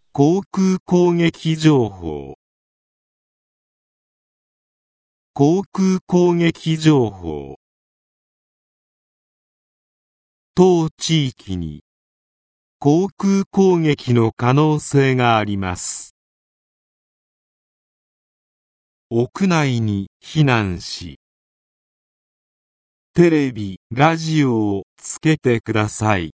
航空攻撃情報。航空攻撃情報。当地域に航空攻撃の可能性があります。屋内に避難し、テレビ、ラジオをつけてください。